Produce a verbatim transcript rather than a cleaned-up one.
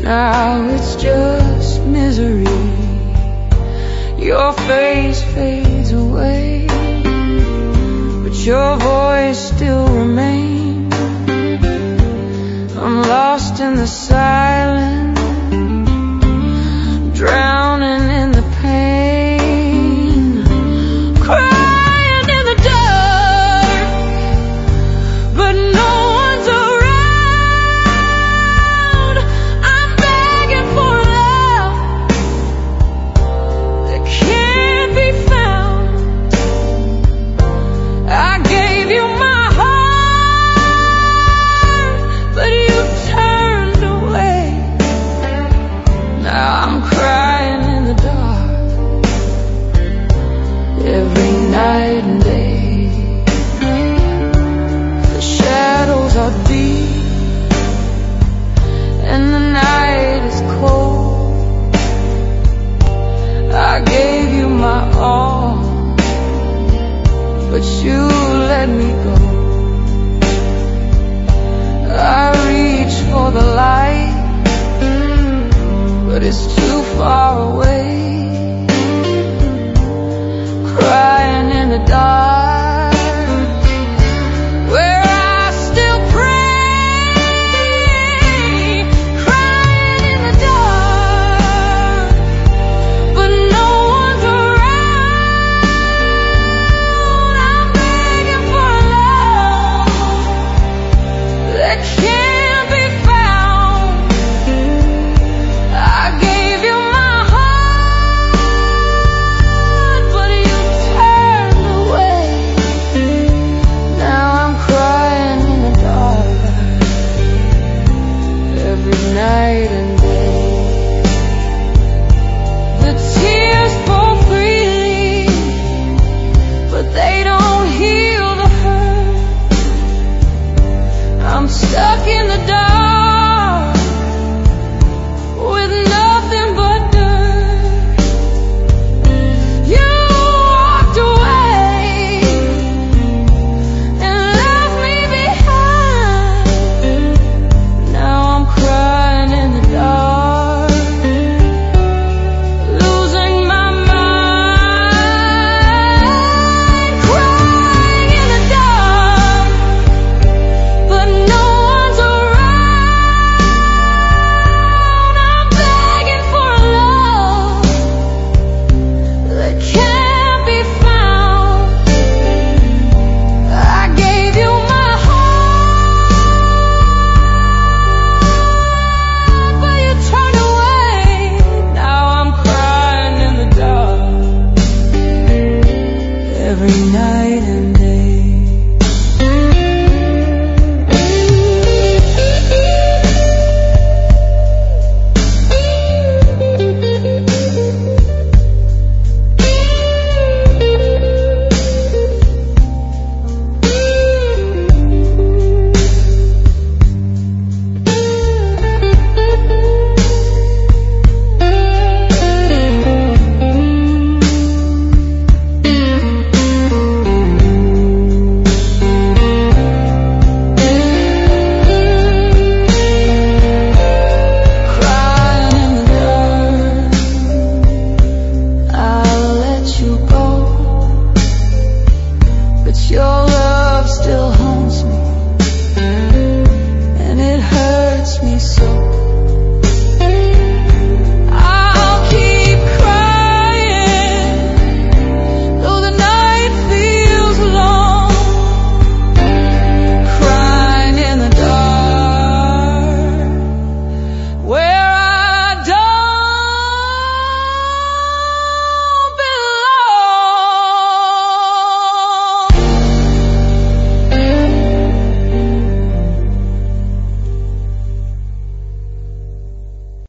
Now it's just misery. Your face fades away, but your voice still remains. I'm lost in the silence, drowning in the pain, crying in the dark, but no one's around. I'm begging for love that can't be found. I gave you my heart, but you turned away. Now I'm crying in the dark, every night and day. The shadows are deep, and the night is cold. I gave you my all, but you let me go. I reach for the light, but it's too far away.